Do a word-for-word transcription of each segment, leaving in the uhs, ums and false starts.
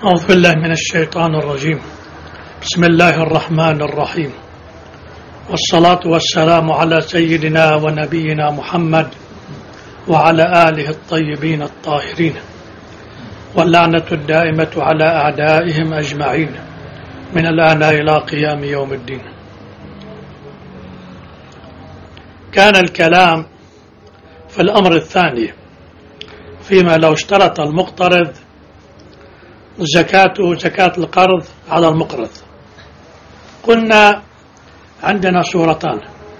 أعوذ بالله من الشيطان الرجيم. بسم الله الرحمن الرحيم، والصلاة والسلام على سيدنا ونبينا محمد وعلى آله الطيبين الطاهرين، واللعنة الدائمة على أعدائهم أجمعين من الآن إلى قيام يوم الدين. كان الكلام في الأمر الثاني فيما لو اشترط المقترض زكاته زكاة القرض على المقرض. قلنا عندنا صورتان: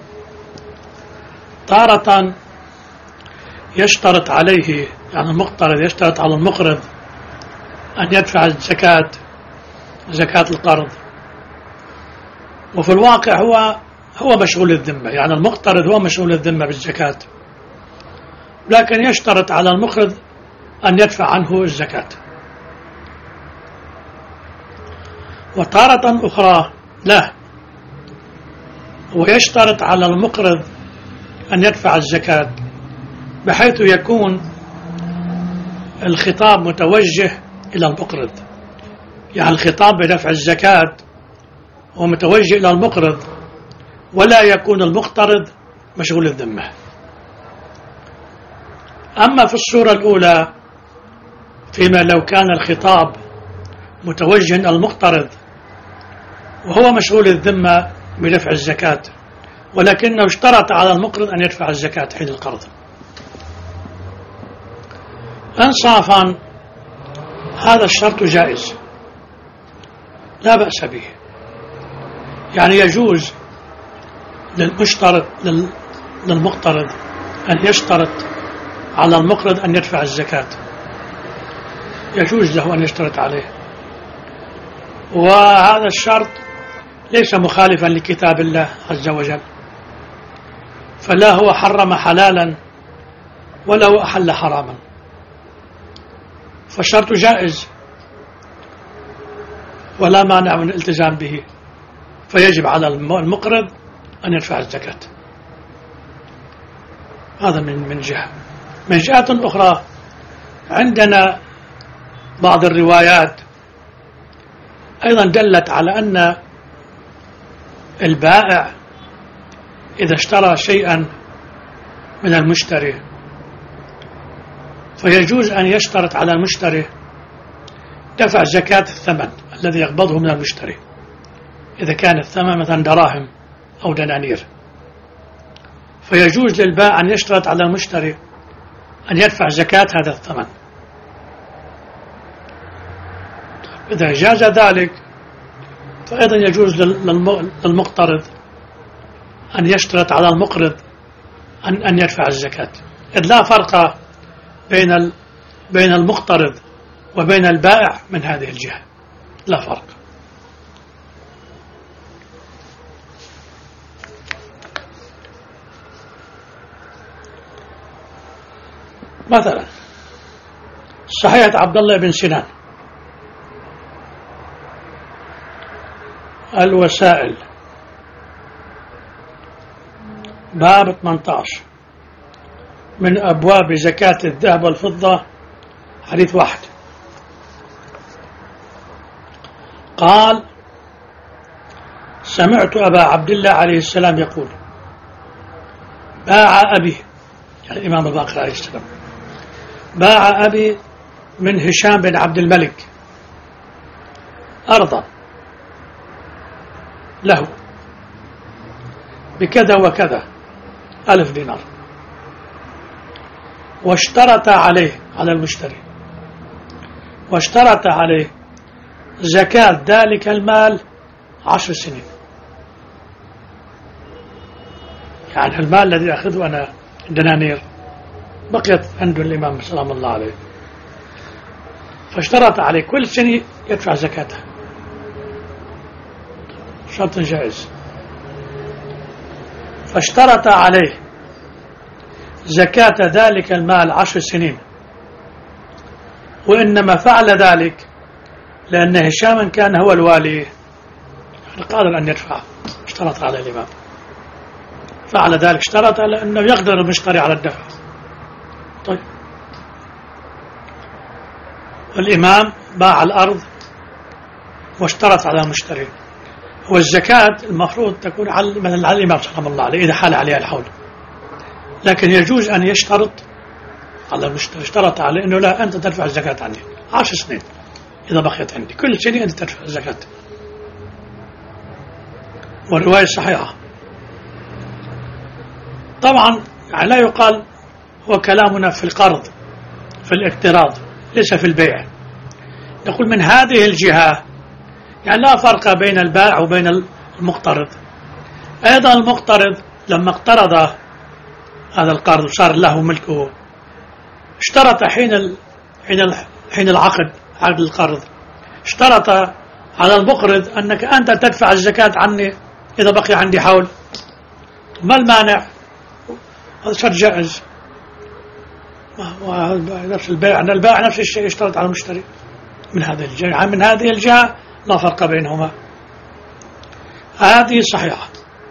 تارة يشترط عليه، يعني المقترض يشترط على المقرض أن يدفع الزكاة زكاة القرض، وفي الواقع هو هو مشغول الذمة، يعني المقترض هو مشغول الذمة بالزكاة، لكن يشترط على المقرض أن يدفع عنه الزكاة. وتارة أخرى لا، ويشترط على المقرض أن يدفع الزكاة بحيث يكون الخطاب متوجه إلى المقرض، يعني الخطاب بدفع الزكاة هو متوجه إلى المقرض، ولا يكون المقترض مشغول الذمة. أما في الصورة الأولى فيما لو كان الخطاب متوجه إلى المقترض وهو مشغول الذمة بدفع الزكاة، ولكنه اشترط على المقرض أن يدفع الزكاة حين القرض. إنصافا هذا الشرط جائز لا بأس به، يعني يجوز للمشترط للمقترض أن يشترط على المقرض أن يدفع الزكاة، يجوز له أن يشترط عليه، وهذا الشرط ليس مخالفا لكتاب الله عز وجل، فلا هو حرم حلالا ولا هو أحل حراما، فالشرط جائز ولا مانع من الالتزام به، فيجب على المقرض أن يدفع الزكاة. هذا من من جهة. من جهة أخرى عندنا بعض الروايات أيضا دلت على أن البائع إذا اشترى شيئا من المشتري فيجوز أن يشترط على المشتري دفع زكاة الثمن الذي يقبضه من المشتري، إذا كان الثمن مثلا دراهم أو دنانير، فيجوز للبائع أن يشترط على المشتري أن يدفع زكاة هذا الثمن. إذا جاز ذلك فأيضا يجوز للمقترض أن يشترط على المقرض أن أن يدفع الزكاة، إذ لا فرق بين بين المقترض وبين البائع من هذه الجهة، لا فرق. مثلا صحيحة عبد الله بن سنان الوسائل باب ثمانية عشر من أبواب زكاة الذهب والفضة، حديث واحد. قال: سمعت أبا عبد الله عليه السلام يقول: باع أبي، يعني الإمام الباقر عليه السلام، باع أبي من هشام بن عبد الملك أرضا له بكذا وكذا ألف دينار، واشترط عليه على المشتري واشترط عليه زكاة ذلك المال عشر سنين، يعني المال الذي أخذه أنا دنانير بقيت عنده الإمام سلام الله عليه، فاشترط عليه كل سنة يدفع زكاته، شرط جائز. فاشترط عليه زكاة ذلك المال عشر سنين، وإنما فعل ذلك لأن هشام كان هو الوالي قادر أن يدفع، اشترط على الإمام، فعل ذلك اشترط على أنه يقدر المشتري على الدفع. طيب، والإمام باع الأرض واشترط على المشتري. والزكاة المفروض تكون على مثلا على الإمام رحمه الله عليه إذا حال عليها الحول، لكن يجوز أن يشترط على المشتري، اشترط عليه أنه لا أنت تدفع الزكاة عني عشر سنين إذا بقيت عندي، كل سنة أنت تدفع الزكاة. والرواية صحيحة. طبعا يعني لا يقال هو كلامنا في القرض في الاقتراض ليس في البيع. نقول من هذه الجهة يعني لا فرق بين البائع وبين المقترض. أيضا المقترض لما اقترض هذا القرض وصار له ملكه، اشترط حين ال... حين ال... حين العقد عقد القرض اشترط على المقرض أنك أنت تدفع الزكاة عني إذا بقي عندي حول. ما المانع؟ هذا شرط جائز. نفس البيع أن البائع نفس الشيء يشترط على المشتري. من هذه الجهة من هذه الجهة لا فرق بينهما. هذه صحيحة.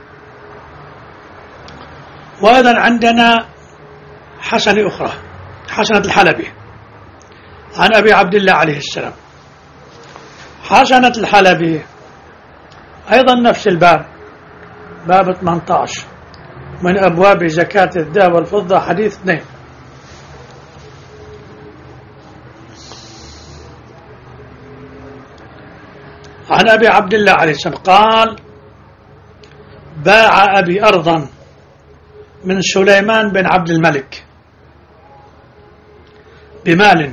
وأيضا عندنا حسنة أخرى، حسنة الحلبي عن أبي عبد الله عليه السلام. حسنة الحلبي أيضا نفس الباب، باب ثمانية عشر من أبواب زكاة الذهب والفضة، حديث اثنين. عن أبي عبد الله عليه السلام قال: باع أبي أرضا من سليمان بن عبد الملك بمال،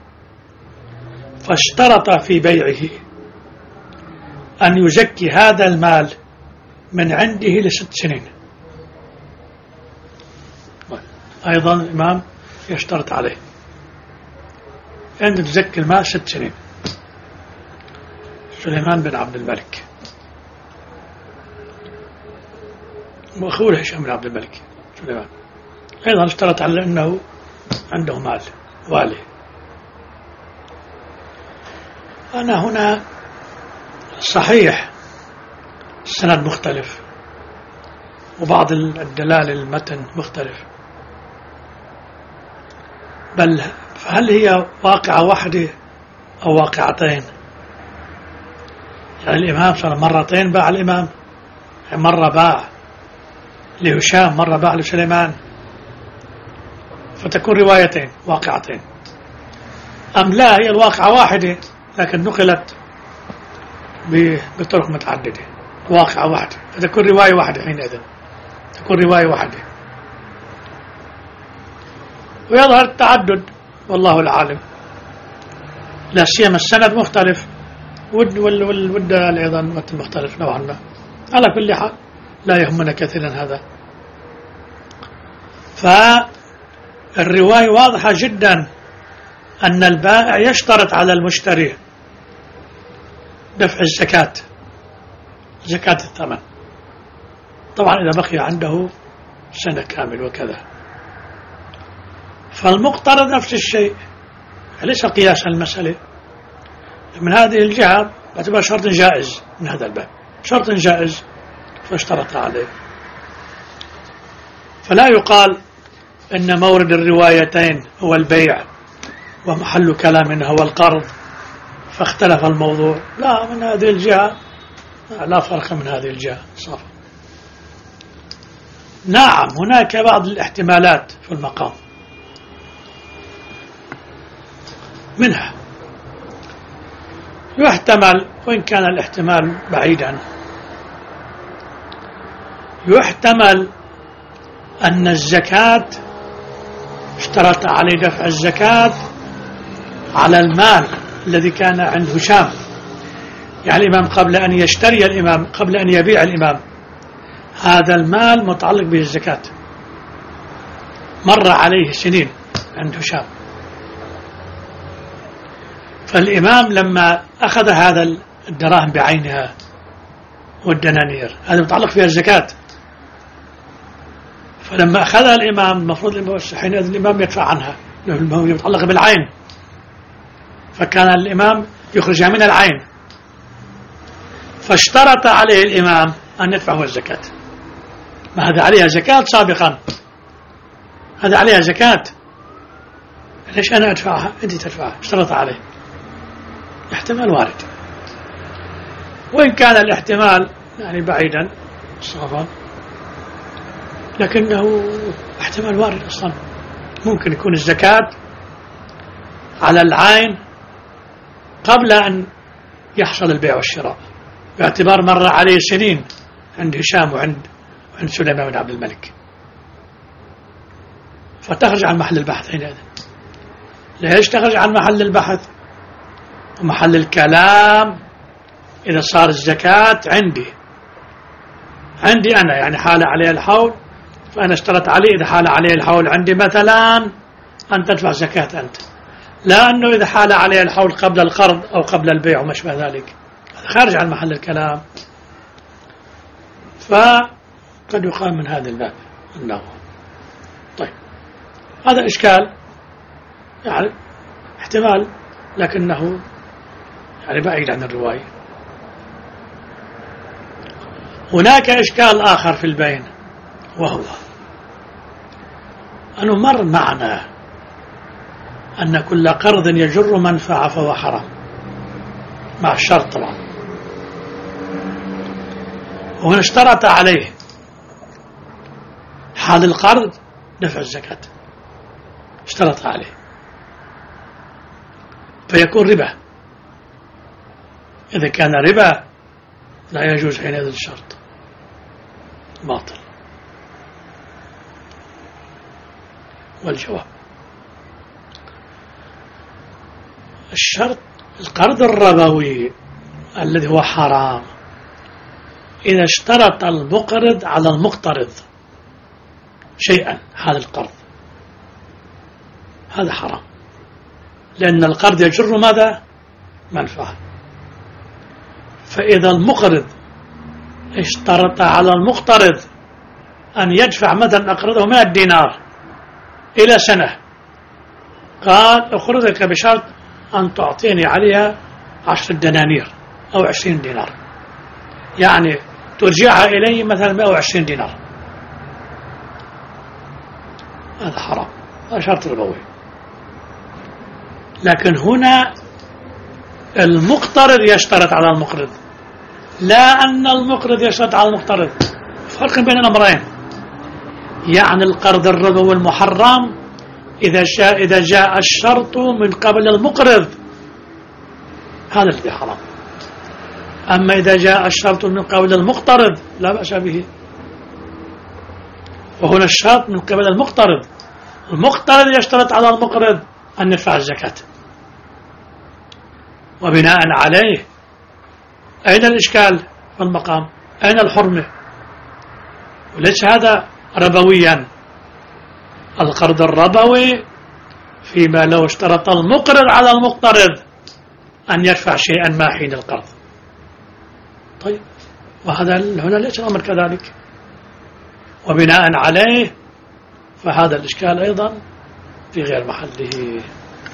فاشترط في بيعه أن يزكي هذا المال من عنده لست سنين. أيضا الإمام يشترط عليه أن تزكي المال ست سنين. سليمان بن عبد الملك وأخوه هشام بن عبد الملك سليمان أيضا اشترط على أنه عنده مال والي. أنا هنا صحيح السند مختلف وبعض الدلال المتن مختلف، بل هل هي واقعة واحدة أو واقعتين؟ يعني الإمام صار مرتين باع الإمام، مرة باع لهشام مرة باع لسليمان، فتكون روايتين واقعتين. أم لا هي الواقعة واحدة لكن نقلت بطرق متعددة، واقعة واحدة فتكون رواية واحدة، حينئذ تكون رواية واحدة. ويظهر التعدد والله العالم، لا سيما السند مختلف ود والود أيضا متن مختلف نوعا ما. على كل حال لا يهمنا كثيرا هذا. فالرواية واضحة جدا أن البائع يشترط على المشتري دفع الزكاة، زكاة الثمن، طبعا إذا بقي عنده سنة كامل وكذا. فالمقترض نفس الشيء، ليس قياس المسألة. من هذه الجهة تعتبر شرط جائز من هذا الباب، شرط جائز فاشترط عليه. فلا يقال إن مورد الروايتين هو البيع ومحل كلامنا هو القرض فاختلف الموضوع. لا، من هذه الجهة لا فرق من هذه الجهة صافي. نعم هناك بعض الاحتمالات في المقام، منها يحتمل، وإن كان الاحتمال بعيدا، يحتمل أن الزكاة اشترط عليه دفع الزكاة على المال الذي كان عند هشام. يعني الإمام قبل أن يشتري الإمام قبل أن يبيع الإمام هذا المال متعلق به الزكاة، مر عليه سنين عند هشام. فالإمام لما أخذ هذا الدراهم بعينها والدنانير هذا متعلق فيها الزكاة، فلما أخذها الإمام المفروض حينئذ الإمام يدفع عنها لأنه هي متعلقة بالعين، فكان الإمام يخرجها من العين، فاشترط عليه الإمام أن يدفعه الزكاة. ما هذا عليها زكاة سابقا، هذا عليها زكاة، ليش أنا أدفعها أنت تدفعها؟ اشترط عليه، احتمال وارد. وإن كان الاحتمال يعني بعيدا صافا، لكنه احتمال وارد أصلا. ممكن يكون الزكاة على العين قبل أن يحصل البيع والشراء، باعتبار مر عليه سنين عند هشام وعند وعند سليمان بن عبد الملك، فتخرج عن محل البحث حينئذ. ليش تخرج عن محل البحث ومحل الكلام؟ إذا صار الزكاة عندي عندي أنا، يعني حال عليه الحول، فأنا اشترط عليه إذا حال عليه الحول عندي مثلا أن تدفع زكاة أنت، لا أنه إذا حال عليه الحول قبل القرض أو قبل البيع وما شابه ذلك، هذا خارج عن محل الكلام. فقد يقال من هذا الباب أنه طيب هذا إشكال يعني احتمال، لكنه يعني بعيد عن الرواية. هناك إشكال آخر في البين، وهو أنه مر معنا أن كل قرض يجر منفعة فهو حرام، مع الشرط طبعا. وهنا اشترط عليه حال القرض دفع الزكاة، اشترط عليه، فيكون ربا. إذا كان ربا لا يجوز حينئذ الشرط، باطل. والجواب الشرط القرض الربوي الذي هو حرام إذا اشترط المقرض على المقترض شيئا حال القرض، هذا حرام، لأن القرض يجر ماذا؟ منفعة. فإذا المقرض اشترط على المقترض أن يدفع مثلا أقرضه مئة دينار إلى سنة، قال أقرضك بشرط أن تعطيني عليها عشرة دنانير أو عشرين دينار، يعني ترجعها إلي مثلا مئة وعشرين دينار، هذا حرام، هذا شرط ربوي. لكن هنا المقترض يشترط على المقرض، لا أن المقرض يشترط على المقترض، فرق بين الأمرين. يعني القرض الربوي المحرم إذا جاء إذا جاء الشرط من قبل المقرض، هذا الذي حرام. أما إذا جاء الشرط من قبل المقترض لا بأس به. وهنا الشرط من قبل المقترض، المقترض يشترط على المقرض أن يدفع الزكاة، وبناء عليه أين الإشكال في المقام؟ أين الحرمة؟ وليس هذا ربويا. القرض الربوي فيما لو اشترط المقرض على المقترض أن يدفع شيئا ما حين القرض. طيب وهذا هنا ليس الأمر كذلك، وبناء عليه فهذا الإشكال أيضا في غير محله.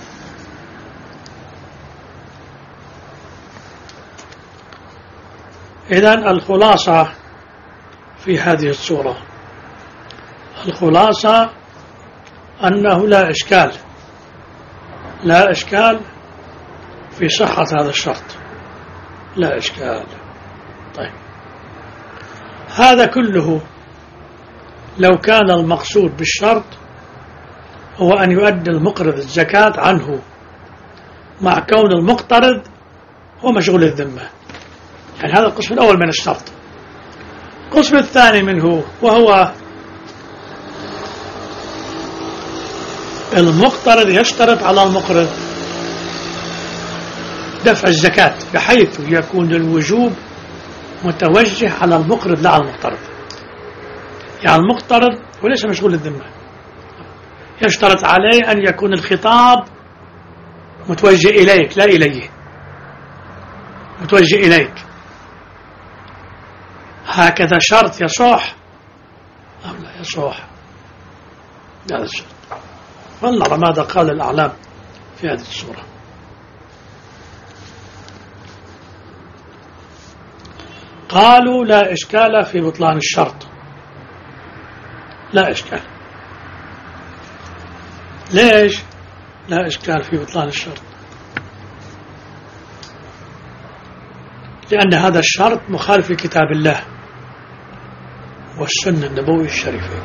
إذن الخلاصة في هذه الصورة، الخلاصة أنه لا إشكال لا إشكال في صحة هذا الشرط، لا إشكال. طيب هذا كله لو كان المقصود بالشرط هو أن يؤدي المقرض الزكاة عنه، مع كون المقترض هو مشغول الذمة. يعني هذا القسم الأول من الشرط. القسم الثاني منه وهو المقترض يشترط على المقرض دفع الزكاة، بحيث يكون الوجوب متوجه على المقرض لا على المقترض. يعني المقترض وليس مشغول الذمة، يشترط عليه أن يكون الخطاب متوجه إليك لا إليه، متوجه إليك. هكذا شرط يصح أو لا يصح؟ هذا الشرط. فلنرى ماذا قال الأعلام في هذه الصورة. قالوا لا إشكال في بطلان الشرط، لا إشكال. ليش لا إشكال في بطلان الشرط؟ لأن هذا الشرط مخالف لكتاب الله والسنة النبوية الشريفة.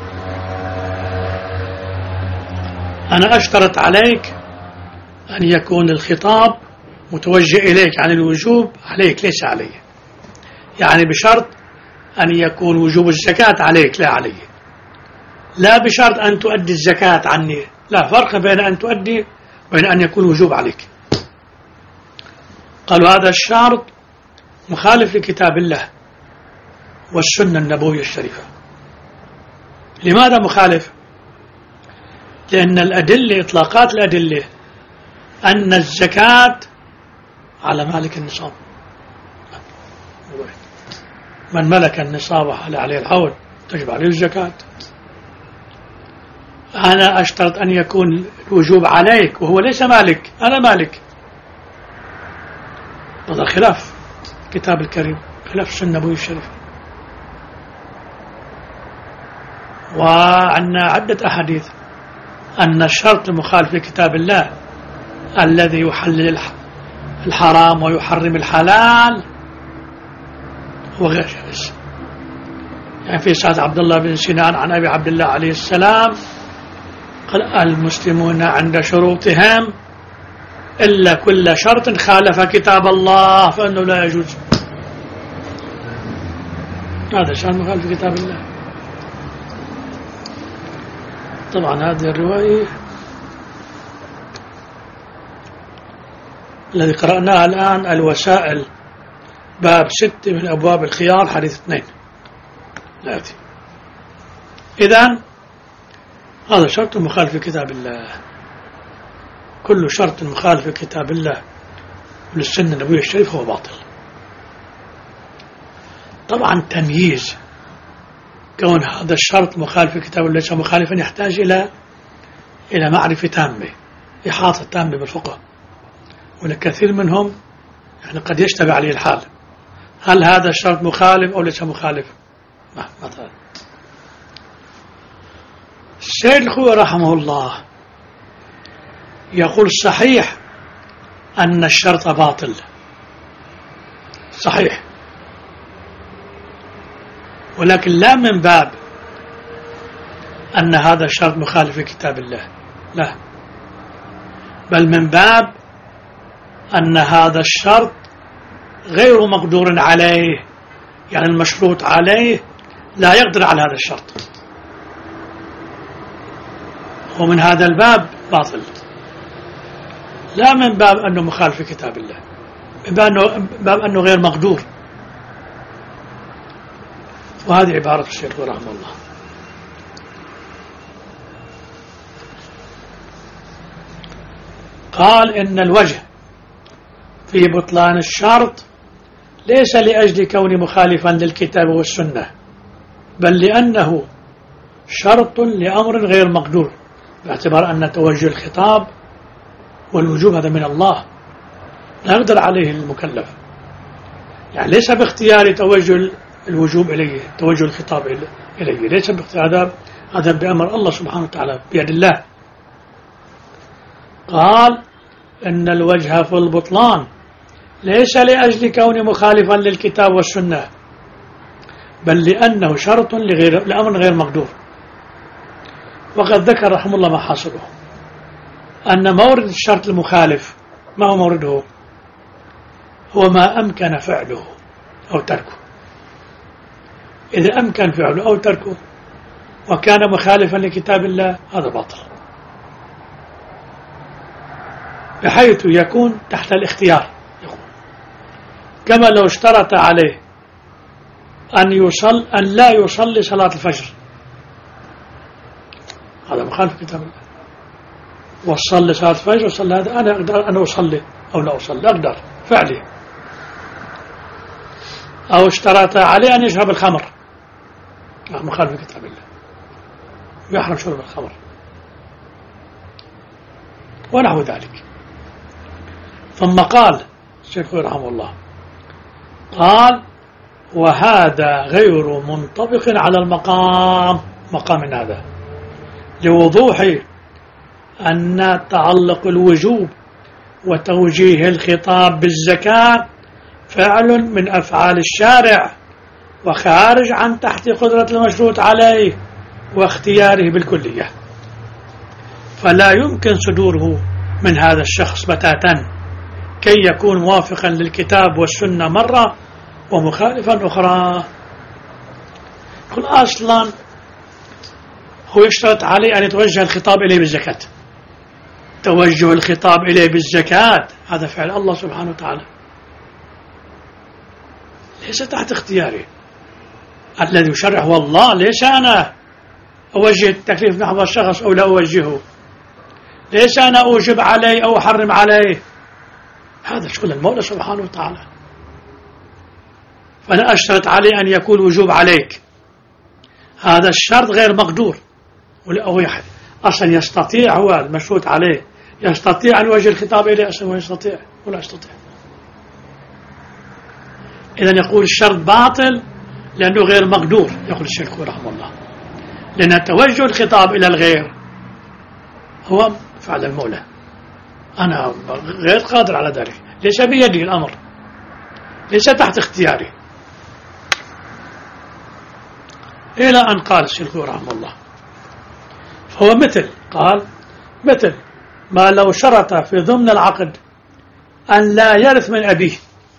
أنا أشترط عليك أن يكون الخطاب متوجه إليك عن الوجوب عليك ليس علي، يعني بشرط أن يكون وجوب الزكاة عليك لا علي، لا بشرط أن تؤدي الزكاة عني، لا فرق بين أن تؤدي وبين أن يكون وجوب عليك. قالوا هذا الشرط مخالف لكتاب الله والسنة النبوية الشريفة. لماذا مخالف؟ لأن الأدلة إطلاقات الأدلة أن الزكاة على مالك النصاب، من ملك النصاب وحال عليه الحول تجب عليه الزكاة. أنا أشترط أن يكون الوجوب عليك وهو ليس مالك، أنا مالك. هذا خلاف الكتاب الكريم، خلاف السنة النبوية الشريفة. وعندنا عدة أحاديث أن الشرط المخالف لكتاب الله الذي يحلل الحرام ويحرم الحلال هو غير جائز. يعني في سعد عبد الله بن سنان عن أبي عبد الله عليه السلام قال المسلمون عند شروطهم إلا كل شرط خالف كتاب الله فإنه لا يجوز. هذا شرط مخالف كتاب الله. طبعا هذه الرواية الذي قرأناها الآن الوسائل باب ستة من أبواب الخيار حديث اثنين الآتي. إذن هذا شرط مخالف كتاب الله. كل شرط مخالف كتاب الله وللسنة النبوية الشريفة هو باطل. طبعا تمييز كون هذا الشرط مخالف كتاب الله ليس مخالفا يحتاج إلى إلى معرفة تامة، إحاطة تامة بالفقه، ولكثير منهم يعني قد يشتبه عليه الحال، هل هذا الشرط مخالف أو ليس مخالف؟ مثلا السيد الخوئي رحمه الله يقول صحيح أن الشرط باطل، صحيح، ولكن لا من باب أن هذا الشرط مخالف لكتاب الله، لا، بل من باب أن هذا الشرط غير مقدور عليه، يعني المشروط عليه لا يقدر على هذا الشرط، ومن هذا الباب باطل، لا من باب أنه مخالف كتاب الله، من باب أنه, باب أنه غير مقدور. وهذه عبارة الشيخ رحمه الله. قال إن الوجه في بطلان الشرط ليس لأجل كون مخالفا للكتاب والسنة، بل لأنه شرط لأمر غير مقدور، باعتبار أن توجه الخطاب والوجوب هذا من الله لا يقدر عليه المكلف، يعني ليس باختيار توجه الوجوب إليه، توجه الخطاب إليه ليس باختيار، هذا هذا بأمر الله سبحانه وتعالى بيد الله. قال إن الوجه في البطلان ليس لأجل كون مخالفا للكتاب والسنة، بل لأنه شرط لغير لأمر غير مقدور. وقد ذكر رحمه الله ما حاصله، أن مورد الشرط المخالف ما هو مورده؟ هو ما أمكن فعله أو تركه. إذا أمكن فعله أو تركه وكان مخالفا لكتاب الله هذا باطل، بحيث يكون تحت الاختيار، كما لو اشترط عليه أن يصل أن لا يصلي صلاة الفجر، هذا مخالف كتاب الله. وصلي صلاة الفجر وصلي هذا أنا أقدر أن أصلي أو لا أصلي، أقدر فعلي. أو اشترط عليه أن يشرب الخمر، هذا مخالف كتاب الله، يحرم شرب الخمر ونحو ذلك. ثم قال الشيخ رحمه الله قال وهذا غير منطبق على المقام، مقام هذا لوضوح أن تعلق الوجوب وتوجيه الخطاب بالزكاة فعل من أفعال الشارع وخارج عن تحت قدرة المشروط عليه واختياره بالكلية، فلا يمكن صدوره من هذا الشخص بتاتا كي يكون موافقا للكتاب والسنة مرة ومخالفا أخرى. يقول أصلا هو يشترط عليه أن يتوجه الخطاب إليه بالزكاة. توجه الخطاب إليه بالزكاة هذا فعل الله سبحانه وتعالى، ليس تحت اختياري. الذي يشرع هو الله، ليس أنا أوجه التكليف نحو الشخص أو لا أوجهه، ليس أنا أوجب عليه أو أحرم عليه، هذا شغل المولى سبحانه وتعالى. فأنا أشترط عليه أن يكون وجوب عليك، هذا الشرط غير مقدور، أو أصلا يستطيع هو المشروط عليه يستطيع أن يوجه الخطاب إليه أصلا هو يستطيع ولا يستطيع. إذن يقول الشرط باطل لأنه غير مقدور، يقول الشيخ رحمه الله، لأن توجه الخطاب إلى الغير هو فعل المولى، أنا غير قادر على ذلك، ليس بيدي الأمر، ليس تحت اختياري. إلى أن قال الشيخ رحمه الله فهو مثل قال مثل ما لو شرط في ضمن العقد أن لا يرث من أبيه،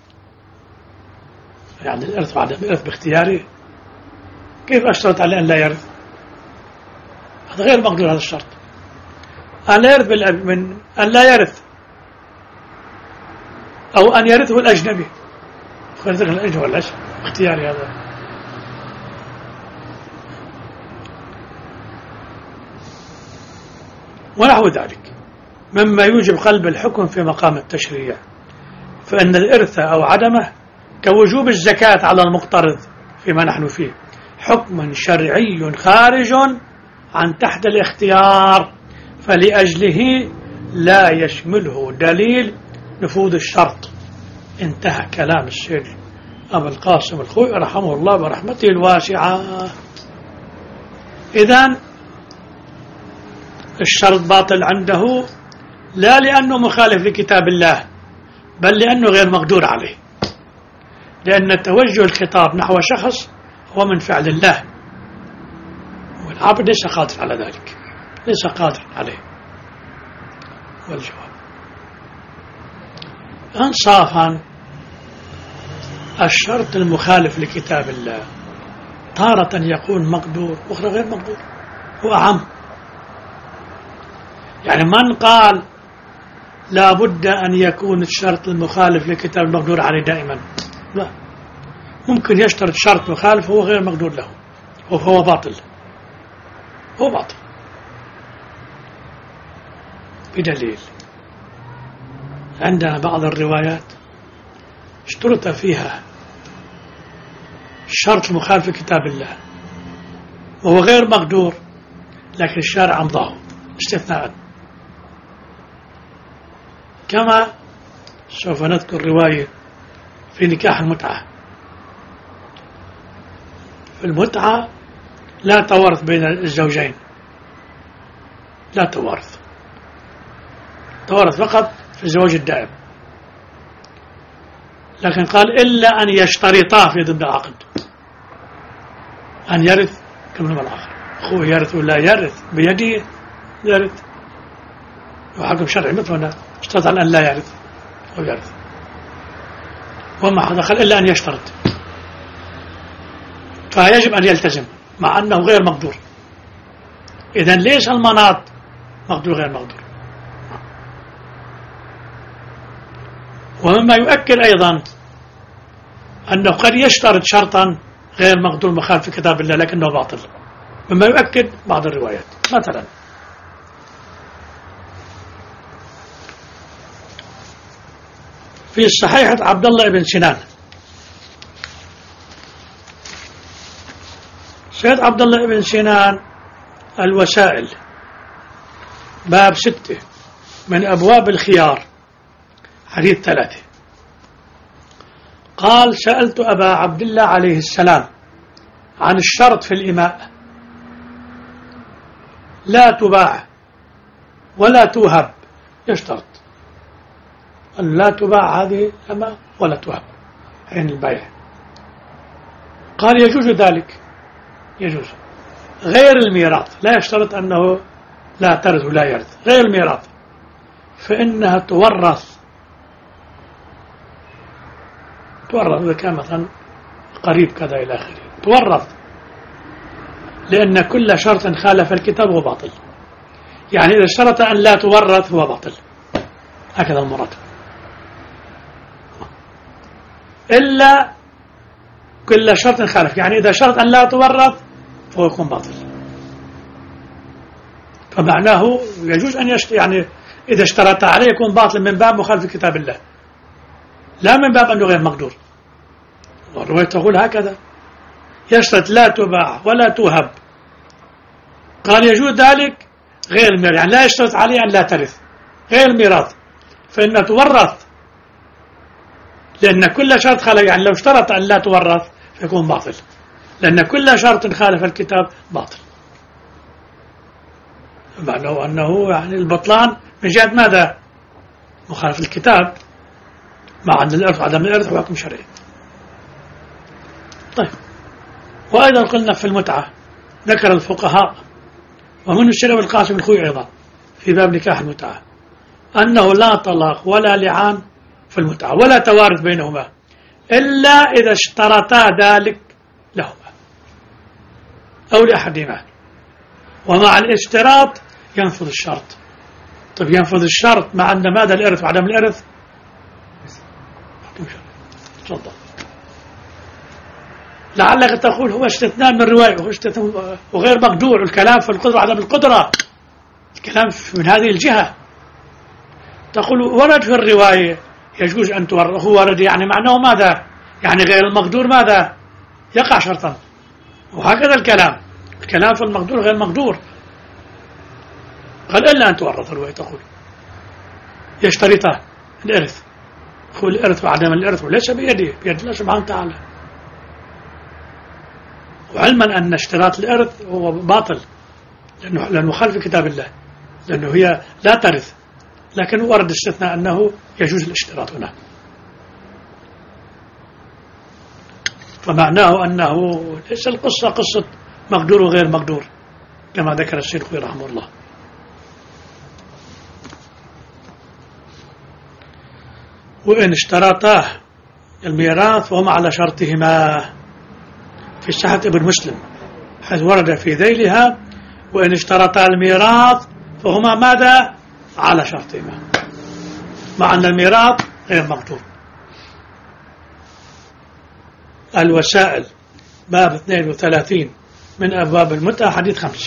يعني الإرث وعدم الإرث باختياري، كيف أشترط عليه أن لا يرث؟ هذا غير مقدور هذا الشرط. أن لا يرث بالأب من أن لا يرث أو أن يرثه الأجنبي، يرثه الأجنبي ولا اختياري هذا. ونحو ذلك مما يوجب قلب الحكم في مقام التشريع، فإن الإرث أو عدمه كوجوب الزكاة على المقترض فيما نحن فيه حكم شرعي خارج عن تحت الاختيار، فلأجله لا يشمله دليل نفوذ الشرط. انتهى كلام الشيخ أبو القاسم الخوئي رحمه الله برحمته الواسعة. إذن الشرط باطل عنده لا لأنه مخالف لكتاب الله، بل لأنه غير مقدور عليه، لأن توجه الخطاب نحو شخص هو من فعل الله، والعبد ليس قادر على ذلك، ليس قادر عليه. والجواب انصافا الشرط المخالف لكتاب الله تارة يكون مقدور أخرى غير مقدور، هو أعم. يعني من قال لا بد أن يكون الشرط المخالف لكتاب المقدور عليه دائما؟ لا، ممكن يشترط شرط مخالف هو غير مقدور له وهو باطل، هو باطل بدليل. عندنا بعض الروايات اشترط فيها الشرط المخالف لكتاب الله وهو غير مقدور، لكن الشارع أمضاه استثناء، كما سوف نذكر رواية في نكاح المتعة. في المتعة لا توارث بين الزوجين، لا توارث، توارث فقط في الزواج الدائم، لكن قال إلا أن يشترطا في ضمن العقد أن يرث كم من الآخر، أخوه يرث ولا يرث بيده يرث، وحكم شرعي مثلنا اشترط على أن لا يرث أو يرث، وما دخل إلا أن يشترط، فيجب أن يلتزم مع أنه غير مقدور. إذن ليس المناط مقدور غير مقدور. ومما يؤكد أيضا أنه قد يشترط شرطا غير مقدور مخالف في كتاب الله لكنه باطل، مما يؤكد بعض الروايات. مثلا في صحيحة عبد الله بن سنان، سيد عبد الله بن سنان الوسائل باب ستة من أبواب الخيار حديث ثلاثة، قال سألت أبا عبد الله عليه السلام عن الشرط في الإماء، لا تباع ولا توهب، يشترط أن لا تباع هذه الأماء ولا توهب، حين البيع. قال يجوز ذلك، يجوز غير الميراث، لا يشترط أنه لا ترث ولا يرث، غير الميراث فإنها تورث، تورث إذا كان مثلا قريب كذا إلى آخره تورث، لأن كل شرط خالف الكتاب هو باطل. يعني إذا اشترط أن لا تورث هو باطل، هكذا المراد، إلا كل شرط خالف. يعني إذا شرط أن لا تورث فهو يكون باطل. فمعناه يجوز أن يشت... يعني إذا اشترط عليه يكون باطل من باب مخالف كتاب الله، لا من باب أنه غير مقدور. والرواية تقول هكذا، يشترط لا تباع ولا توهب، قال يجوز ذلك غير الميراث، يعني لا يشترط عليه أن لا ترث، غير الميراث فإنها تورث، لأن كل شرط خالف. يعني لو اشترط أن لا تورث فيكون باطل، لأن كل شرط خالف الكتاب باطل. معناه أنه يعني البطلان من جهة ماذا؟ مخالف الكتاب، مع أن الإرث وعدم الإرث هو حكم شرعي. طيب، وأيضا قلنا في المتعة ذكر الفقهاء ومن الشرع والقاسم الخوي أيضا في باب نكاح المتعة أنه لا طلاق ولا لعان في المتعة ولا توارث بينهما إلا إذا اشترطا ذلك لهما أو لأحدهما، ومع الاشتراط ينفذ الشرط. طيب ينفذ الشرط مع أن ماذا؟ الإرث وعدم الإرث. تفضل. لعلك تقول هو استثناء من الرواية وغير مقدور، الكلام في القدرة وعدم القدرة، الكلام من هذه الجهة. تقول ورد في الرواية يجوز أن تورث، هو ورد يعني معناه ماذا؟ يعني غير المقدور ماذا؟ يقع شرطا، وهكذا الكلام، الكلام في المقدور غير مقدور. قال إلا أن تورث، الرواية تقول يشترطان الإرث، هو الإرث وعدم الإرث وليس بيده، بيد الله سبحانه وتعالى. وعلما أن اشتراط الإرث هو باطل لأنه لأنه مخالف كتاب الله، لأنه هي لا ترث، لكن ورد استثناء أنه يجوز الاشتراط هنا. فمعناه أنه ليس القصة قصة مقدور وغير مقدور كما ذكر الشيخ رحمه الله. وإن اشترطاه الميراث وهم على شرطهما في صحة ابن مسلم حيث ورد في ذيلها وإن اشترطا الميراث فهما ماذا؟ على شرطهما، مع أن الميراث غير مقدور. الوسائل باب اثنين وثلاثين من أبواب المتعة حديث خمسة.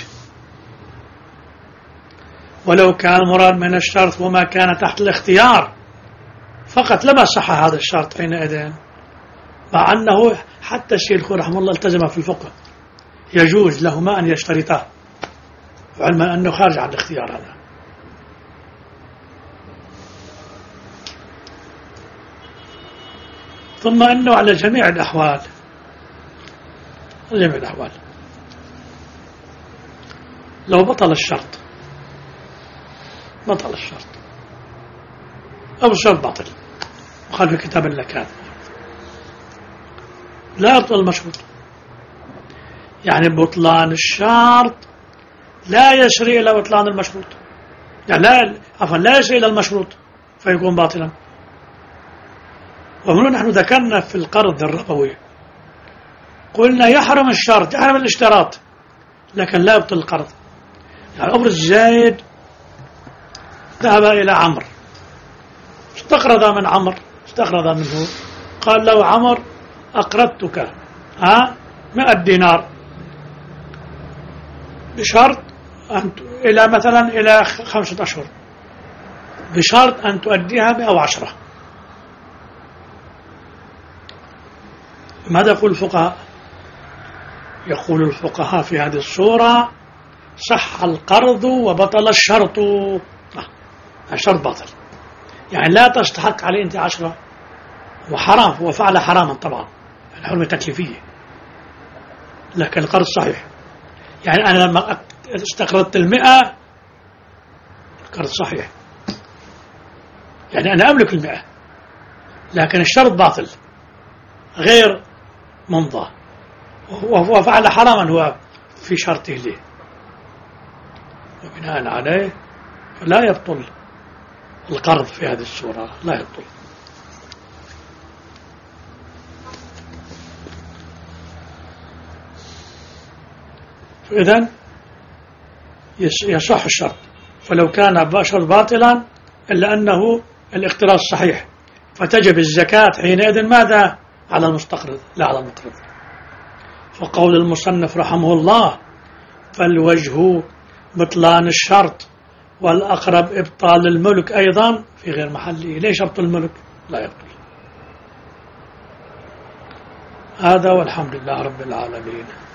ولو كان المراد من الشرط وما كان تحت الاختيار فقط لما صح هذا الشرط حينئذ، مع أنه حتى الشيخ رحمه الله التزم في الفقه يجوز لهما أن يشترطا، علما أنه خارج عن الاختيار هذا. ثم أنه على جميع الأحوال، جميع الأحوال لو بطل الشرط، بطل الشرط أو الشرط باطل مخالف كتاب الله كان، لا يبطل المشروط. يعني بطلان الشرط لا يسري إلى بطلان المشروط، يعني لا عفوا لا يسري إلى المشروط فيكون باطلا. ومن نحن ذكرنا في القرض الربوي قلنا يحرم الشرط، يحرم الاشتراط، لكن لا يبطل القرض. يعني أبرز زايد ذهب إلى عمرو استقرض من عمرو، استقرض منه، قال له عمرو أقرضتك ها مئة دينار بشرط أن إلى مثلا إلى خمسة أشهر، بشرط أن تؤديها مئة وعشرة. ماذا يقول الفقهاء؟ يقول الفقهاء في هذه الصورة صح القرض وبطل الشرط. الشرط باطل، يعني لا تستحق عليه أنت عشرة، وحرام، هو فعل حراما طبعا، الحرمة تكليفية، لكن القرض صحيح. يعني أنا لما استقرضت المئة القرض صحيح، يعني أنا أملك المئة، لكن الشرط باطل غير ممضى وهو فعل حراما هو في شرطه له، وبناء عليه فلا يبطل القرض في هذه الصورة، لا يبطل. فإذن يصح الشرط، فلو كان الشرط باطلا إلا أنه الاقتراض صحيح، فتجب الزكاة حينئذ ماذا؟ على المستقرض لا على المقرض. فقول المصنف رحمه الله فالوجه بطلان الشرط والأقرب إبطال الملك أيضا في غير محله. ليش يبطل الملك؟ لا يبطل. هذا والحمد لله رب العالمين.